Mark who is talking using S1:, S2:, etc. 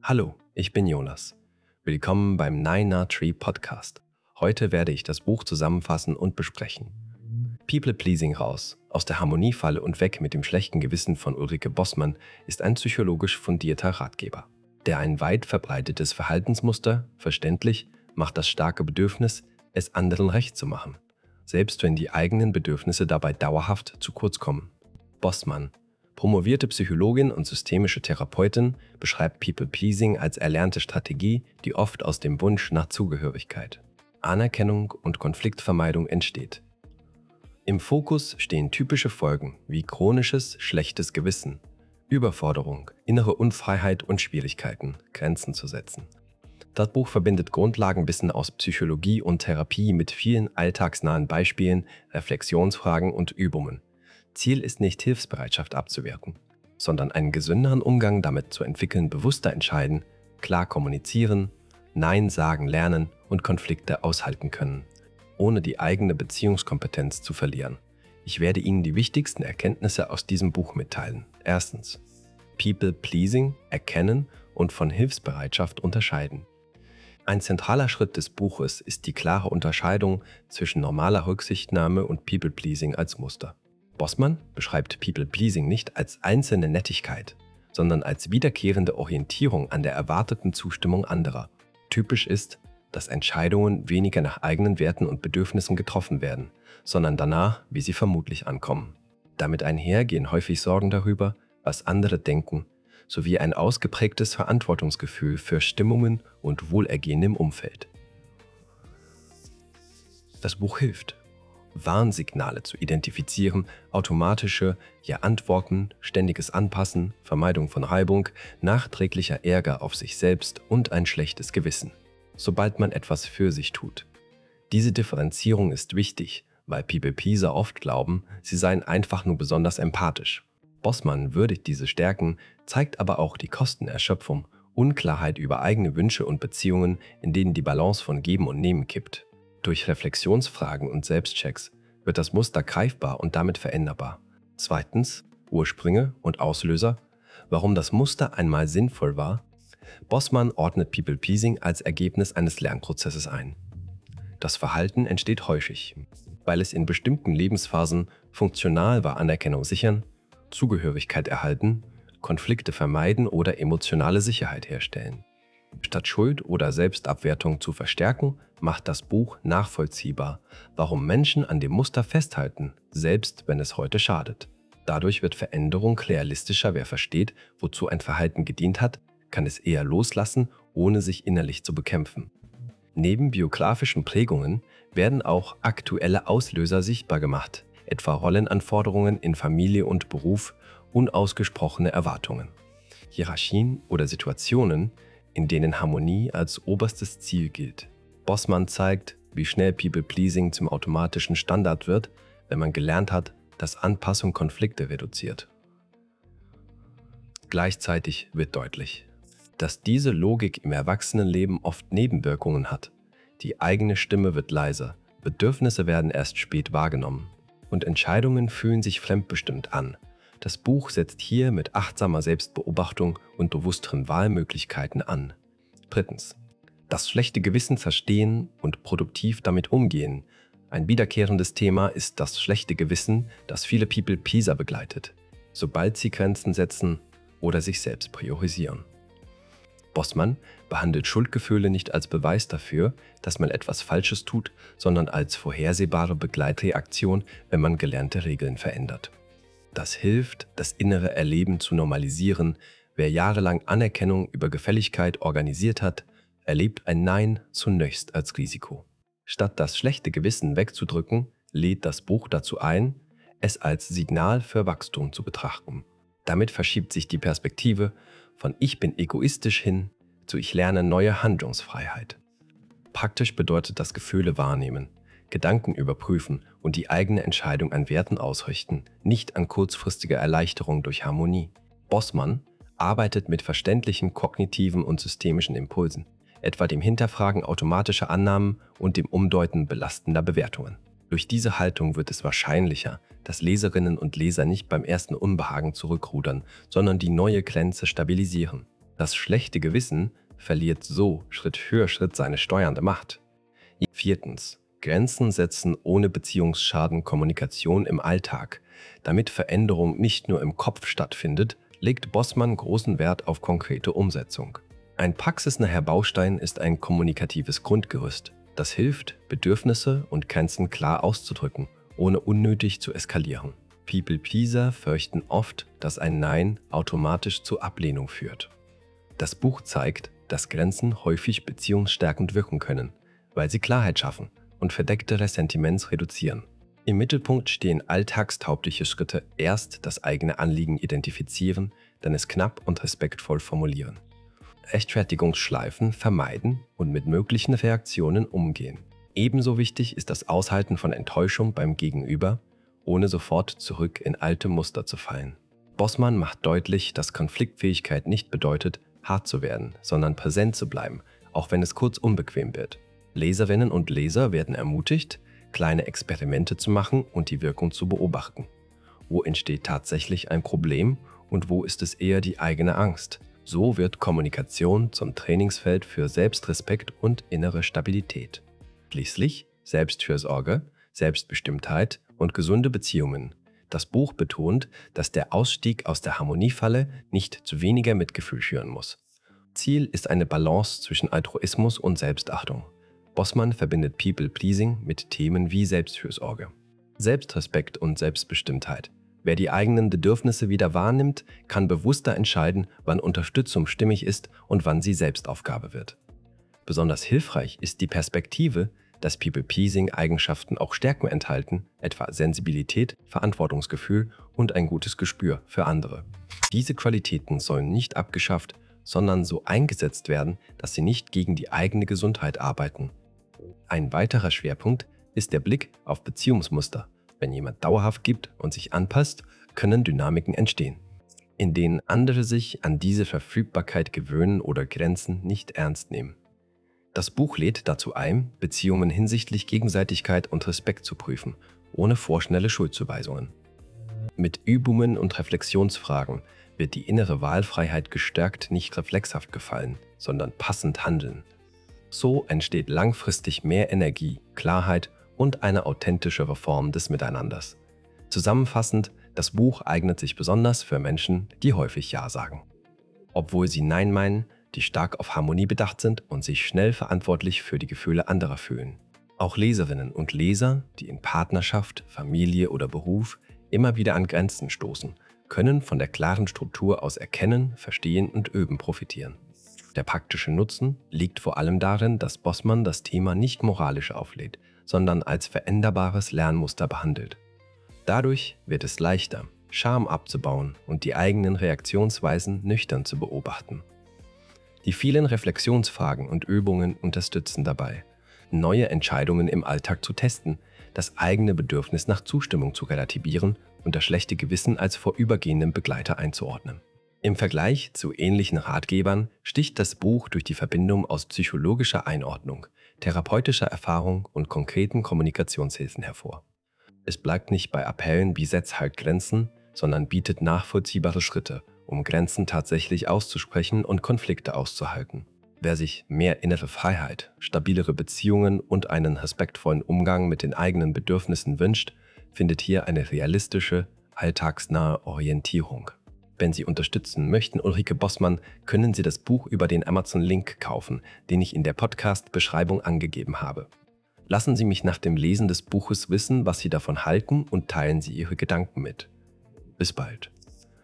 S1: Hallo, ich bin Jonas. Willkommen beim Nine Tree Podcast. Heute werde ich das Buch zusammenfassen und besprechen. People Pleasing raus, aus der Harmoniefalle und weg mit dem schlechten Gewissen von Ulrike Bossmann ist ein psychologisch fundierter Ratgeber, der ein weit verbreitetes Verhaltensmuster, verständlich, macht das starke Bedürfnis, es anderen recht zu machen, selbst wenn die eigenen Bedürfnisse dabei dauerhaft zu kurz kommen. Bossmann, promovierte Psychologin und systemische Therapeutin, beschreibt People-Pleasing als erlernte Strategie, die oft aus dem Wunsch nach Zugehörigkeit, Anerkennung und Konfliktvermeidung entsteht. Im Fokus stehen typische Folgen wie chronisches, schlechtes Gewissen, Überforderung, innere Unfreiheit und Schwierigkeiten, Grenzen zu setzen. Das Buch verbindet Grundlagenwissen aus Psychologie und Therapie mit vielen alltagsnahen Beispielen, Reflexionsfragen und Übungen. Ziel ist nicht, Hilfsbereitschaft abzuwerten, sondern einen gesünderen Umgang damit zu entwickeln, bewusster entscheiden, klar kommunizieren, Nein sagen lernen und Konflikte aushalten können, ohne die eigene Beziehungskompetenz zu verlieren. Ich werde Ihnen die wichtigsten Erkenntnisse aus diesem Buch mitteilen. Erstens, People-Pleasing erkennen und von Hilfsbereitschaft unterscheiden. Ein zentraler Schritt des Buches ist die klare Unterscheidung zwischen normaler Rücksichtnahme und People-Pleasing als Muster. Bossmann beschreibt People-Pleasing nicht als einzelne Nettigkeit, sondern als wiederkehrende Orientierung an der erwarteten Zustimmung anderer. Typisch ist, dass Entscheidungen weniger nach eigenen Werten und Bedürfnissen getroffen werden, sondern danach, wie sie vermutlich ankommen. Damit einher gehen häufig Sorgen darüber, was andere denken, sowie ein ausgeprägtes Verantwortungsgefühl für Stimmungen und Wohlergehen im Umfeld. Das Buch hilft, Warnsignale zu identifizieren, automatische Antworten, ständiges Anpassen, Vermeidung von Reibung, nachträglicher Ärger auf sich selbst und ein schlechtes Gewissen, sobald man etwas für sich tut. Diese Differenzierung ist wichtig, weil People-Pleaser oft glauben, sie seien einfach nur besonders empathisch. Bossmann würdigt diese Stärken, zeigt aber auch die Kostenerschöpfung, Unklarheit über eigene Wünsche und Beziehungen, in denen die Balance von Geben und Nehmen kippt. Durch Reflexionsfragen und Selbstchecks wird das Muster greifbar und damit veränderbar. Zweitens, Ursprünge und Auslöser, warum das Muster einmal sinnvoll war. Bossmann ordnet People-Pleasing als Ergebnis eines Lernprozesses ein. Das Verhalten entsteht häufig, weil es in bestimmten Lebensphasen funktional war, Anerkennung sichern, Zugehörigkeit erhalten, Konflikte vermeiden oder emotionale Sicherheit herstellen. Statt Schuld oder Selbstabwertung zu verstärken, macht das Buch nachvollziehbar, warum Menschen an dem Muster festhalten, selbst wenn es heute schadet. Dadurch wird Veränderung realistischer. Wer versteht, wozu ein Verhalten gedient hat, kann es eher loslassen, ohne sich innerlich zu bekämpfen. Neben biografischen Prägungen werden auch aktuelle Auslöser sichtbar gemacht, etwa Rollenanforderungen in Familie und Beruf, unausgesprochene Erwartungen, Hierarchien oder Situationen, in denen Harmonie als oberstes Ziel gilt. Bossmann zeigt, wie schnell People-Pleasing zum automatischen Standard wird, wenn man gelernt hat, dass Anpassung Konflikte reduziert. Gleichzeitig wird deutlich, dass diese Logik im Erwachsenenleben oft Nebenwirkungen hat. Die eigene Stimme wird leiser, Bedürfnisse werden erst spät wahrgenommen und Entscheidungen fühlen sich fremdbestimmt an. Das Buch setzt hier mit achtsamer Selbstbeobachtung und bewussteren Wahlmöglichkeiten an. Drittens, das schlechte Gewissen verstehen und produktiv damit umgehen. Ein wiederkehrendes Thema ist das schlechte Gewissen, das viele People-Pleaser begleitet, sobald sie Grenzen setzen oder sich selbst priorisieren. Bossmann behandelt Schuldgefühle nicht als Beweis dafür, dass man etwas Falsches tut, sondern als vorhersehbare Begleitreaktion, wenn man gelernte Regeln verändert. Das hilft, das innere Erleben zu normalisieren. Wer jahrelang Anerkennung über Gefälligkeit organisiert hat, erlebt ein Nein zunächst als Risiko. Statt das schlechte Gewissen wegzudrücken, lädt das Buch dazu ein, es als Signal für Wachstum zu betrachten. Damit verschiebt sich die Perspektive von „Ich bin egoistisch" hin zu „Ich lerne neue Handlungsfreiheit". Praktisch bedeutet das Gefühle wahrnehmen, Gedanken überprüfen und die eigene Entscheidung an Werten ausrichten, nicht an kurzfristiger Erleichterung durch Harmonie. Bossmann arbeitet mit verständlichen kognitiven und systemischen Impulsen, etwa dem Hinterfragen automatischer Annahmen und dem Umdeuten belastender Bewertungen. Durch diese Haltung wird es wahrscheinlicher, dass Leserinnen und Leser nicht beim ersten Unbehagen zurückrudern, sondern die neue Grenze stabilisieren. Das schlechte Gewissen verliert so Schritt für Schritt seine steuernde Macht. 4. Grenzen setzen ohne Beziehungsschaden Kommunikation im Alltag. Damit Veränderung nicht nur im Kopf stattfindet, legt Bossmann großen Wert auf konkrete Umsetzung. Ein praxisnaher Baustein ist ein kommunikatives Grundgerüst, das hilft, Bedürfnisse und Grenzen klar auszudrücken, ohne unnötig zu eskalieren. People-Pleaser fürchten oft, dass ein Nein automatisch zur Ablehnung führt. Das Buch zeigt, dass Grenzen häufig beziehungsstärkend wirken können, weil sie Klarheit schaffen und verdeckte Ressentiments reduzieren. Im Mittelpunkt stehen alltagstaugliche Schritte: erst das eigene Anliegen identifizieren, dann es knapp und respektvoll formulieren. Rechtfertigungsschleifen vermeiden und mit möglichen Reaktionen umgehen. Ebenso wichtig ist das Aushalten von Enttäuschung beim Gegenüber, ohne sofort zurück in alte Muster zu fallen. Bossmann macht deutlich, dass Konfliktfähigkeit nicht bedeutet, hart zu werden, sondern präsent zu bleiben, auch wenn es kurz unbequem wird. Leserinnen und Leser werden ermutigt, kleine Experimente zu machen und die Wirkung zu beobachten. Wo entsteht tatsächlich ein Problem und wo ist es eher die eigene Angst? So wird Kommunikation zum Trainingsfeld für Selbstrespekt und innere Stabilität. Schließlich Selbstfürsorge, Selbstbestimmtheit und gesunde Beziehungen. Das Buch betont, dass der Ausstieg aus der Harmoniefalle nicht zu weniger Mitgefühl führen muss. Ziel ist eine Balance zwischen Altruismus und Selbstachtung. Bossmann verbindet People-Pleasing mit Themen wie Selbstfürsorge, Selbstrespekt und Selbstbestimmtheit. Wer die eigenen Bedürfnisse wieder wahrnimmt, kann bewusster entscheiden, wann Unterstützung stimmig ist und wann sie Selbstaufgabe wird. Besonders hilfreich ist die Perspektive, dass People-Pleasing-Eigenschaften auch Stärken enthalten, etwa Sensibilität, Verantwortungsgefühl und ein gutes Gespür für andere. Diese Qualitäten sollen nicht abgeschafft, sondern so eingesetzt werden, dass sie nicht gegen die eigene Gesundheit arbeiten. Ein weiterer Schwerpunkt ist der Blick auf Beziehungsmuster. Wenn jemand dauerhaft gibt und sich anpasst, können Dynamiken entstehen, in denen andere sich an diese Verfügbarkeit gewöhnen oder Grenzen nicht ernst nehmen. Das Buch lädt dazu ein, Beziehungen hinsichtlich Gegenseitigkeit und Respekt zu prüfen, ohne vorschnelle Schuldzuweisungen. Mit Übungen und Reflexionsfragen wird die innere Wahlfreiheit gestärkt, nicht reflexhaft gefallen, sondern passend handeln. So entsteht langfristig mehr Energie, Klarheit und eine authentischere Form des Miteinanders. Zusammenfassend, das Buch eignet sich besonders für Menschen, die häufig Ja sagen. Obwohl sie Nein meinen, die stark auf Harmonie bedacht sind und sich schnell verantwortlich für die Gefühle anderer fühlen. Auch Leserinnen und Leser, die in Partnerschaft, Familie oder Beruf immer wieder an Grenzen stoßen, können von der klaren Struktur aus erkennen, verstehen und üben profitieren. Der praktische Nutzen liegt vor allem darin, dass Bossmann das Thema nicht moralisch auflädt, sondern als veränderbares Lernmuster behandelt. Dadurch wird es leichter, Scham abzubauen und die eigenen Reaktionsweisen nüchtern zu beobachten. Die vielen Reflexionsfragen und Übungen unterstützen dabei, neue Entscheidungen im Alltag zu testen, das eigene Bedürfnis nach Zustimmung zu relativieren und das schlechte Gewissen als vorübergehenden Begleiter einzuordnen. Im Vergleich zu ähnlichen Ratgebern sticht das Buch durch die Verbindung aus psychologischer Einordnung, therapeutischer Erfahrung und konkreten Kommunikationshilfen hervor. Es bleibt nicht bei Appellen wie „Setz halt Grenzen“, sondern bietet nachvollziehbare Schritte, um Grenzen tatsächlich auszusprechen und Konflikte auszuhalten. Wer sich mehr innere Freiheit, stabilere Beziehungen und einen respektvollen Umgang mit den eigenen Bedürfnissen wünscht, findet hier eine realistische, alltagsnahe Orientierung. Wenn Sie unterstützen möchten Ulrike Bossmann, können Sie das Buch über den Amazon-Link kaufen, den ich in der Podcast-Beschreibung angegeben habe. Lassen Sie mich nach dem Lesen des Buches wissen, was Sie davon halten und teilen Sie Ihre Gedanken mit. Bis bald.